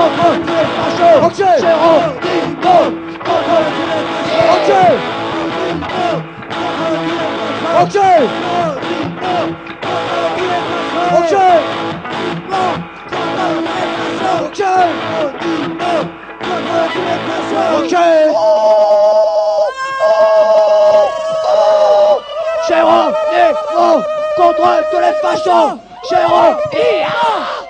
contre tous les fachos. Ok. Geronimo contre tous les fachos. Ok. Ok. Ok. Geronimo contre tous les fachos. Geronimo.